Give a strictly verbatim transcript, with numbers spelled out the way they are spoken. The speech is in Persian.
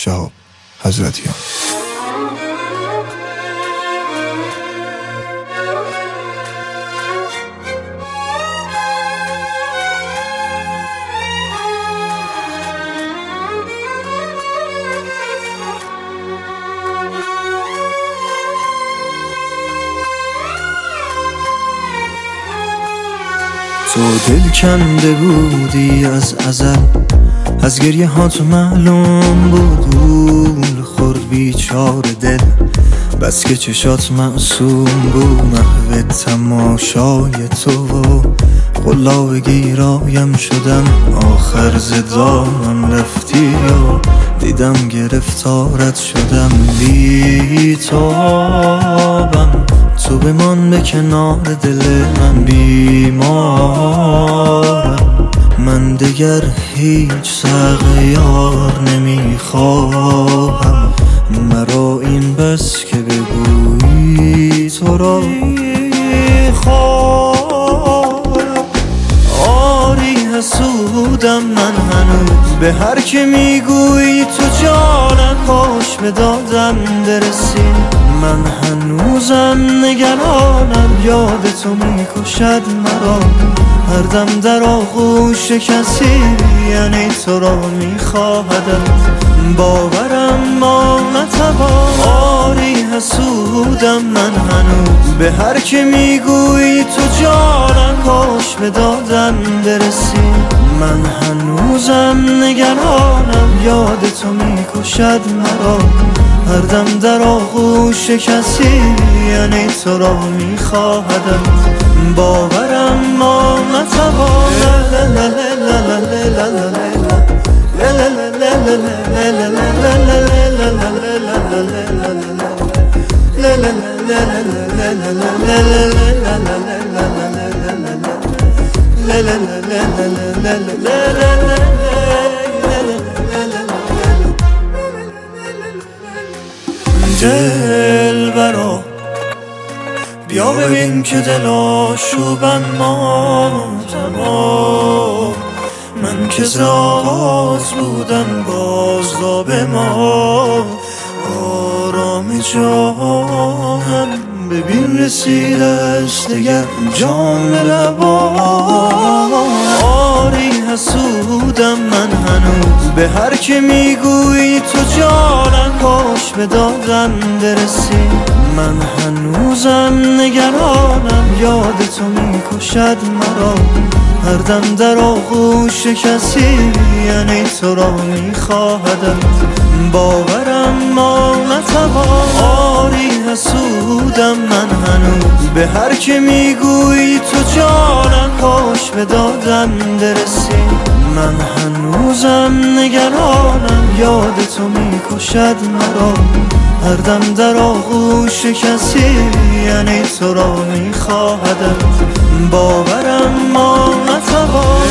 شهاب حضرتیان. تو دل کنده بودی از ازل، از گریه هات معلوم بود گول خورد بیچاره دل، بس که چشات معصوم بود. محو تماشای تو و قلاب گیرایم شدم، آخر زدامم رفتی و دیدم گرفتارت شدم. بی تابم تو بمان به کنار دل من، بیمارم من دگر هیچ سغیار نمیخواهم. مرا این بس که بگویی تو را میخواهم. آری حسودم من هنوز به هر که میگویی تو جانم، کاش به دادم برسی. من هنوزم نگرانم، یاد تو میکشد مرا. هر دم در آغوش کسی یعنی تو را میخواهدم، باورم ما نتوان. آری حسودم من هنوز به هر که میگویی تو جانم، کاش به دادم برسی. من هنوزم نگرانم، یاد تو میکشد مرا. هر دم در آغوش کسی یعنی تو را میخواهدم، باورم ما نتوانم. دلبرا بیا ببین که دل آشوبم ما تمام. من که ز آغاز بودم بازداب ما، آرام جانم ببین رسیده است دگر جام لبام. آری حسودم من هنوز به هر که میگویی تو جانم، کاش به دادم برسی. من هنوزم نگرانم، یاد تو میکشد مرا. هر دم در آغوش کسی یعنی تو را میخواهدم، باورم ما نتوان. آری حسودم من هنوز به هر که میگویی تو جانم، کاش به دادم برسی. من هنوزم نگرانم، یاد تو میکشد مرا. هر دم در آغوش کسی یعنی تو را میخواهدم، باورم ما نتوان.